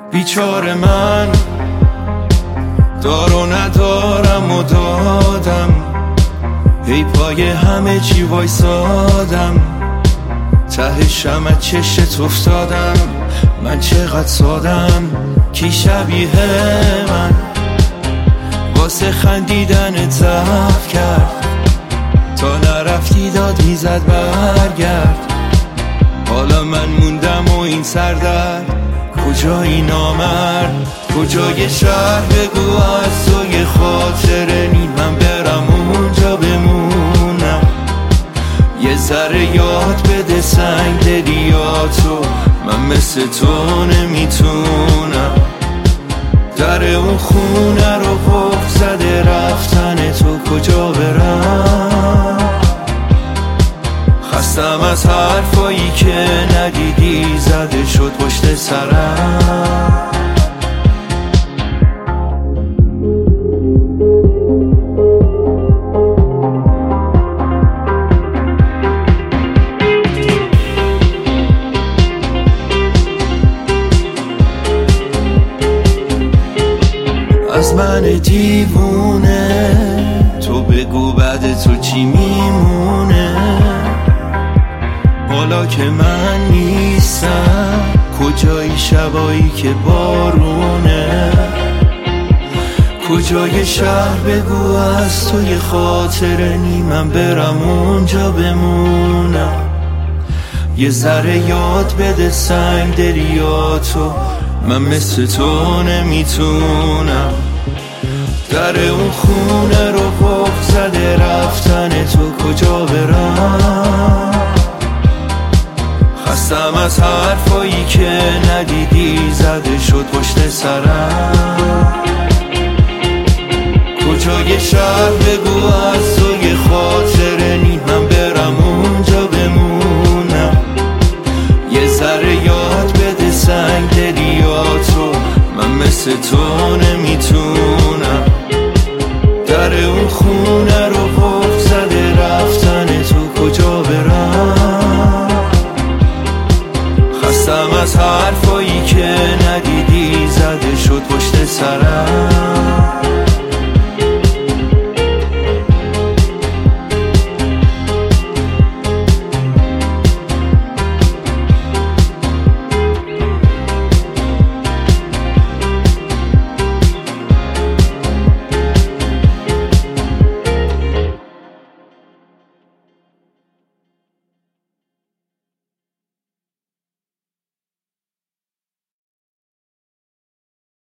بیچاره من دار و ندارم و دادم، هی پای همه چی وایسادم، ته شمع چشت افتادم. من چقدر سادم، کی شبیه من واسه خندیدن ضعف کرد، تا نرفتی داد میزد برگرد. حالا من موندم و این سردرد، کجایی نامرد، کجای شهر بگو از تو یه خاطره نی، من برم اونجا بمونم، یه ذره یاد بده سنگ دلیاتو، من مثل تو نمیتونم. در اون خونه رو قفل زده رفتن تو، کجا برم؟ خستم از حرفایی که ندیدی زده شد پشت سرم. از من دیوونه تو بگو بعد تو چی میمونه، حالا که من نیستم کجایی شبایی که بارونه، کجای شهر بگو از تو یه خاطره نی، من برم اونجا بمونم، یه ذره یاد بده سنگ دلیاتو، من مثل تو نمیتونم. در اون خونه رو قفل زده رفتن تو، کجا برم؟ خستم از حرفایی که ندیدی زده شد پشت سرم. کجای شهر بگو از تو یه خاطره نی، من برم اونجا بمونم، یه ذره یاد بده سنگ دلیاتو، من مثل تو نمیتونم. در اون خونه رو قفل زده رفتن تو، کجا برم؟ خستم از حرفایی که ندیدی زده شد پشت سرم.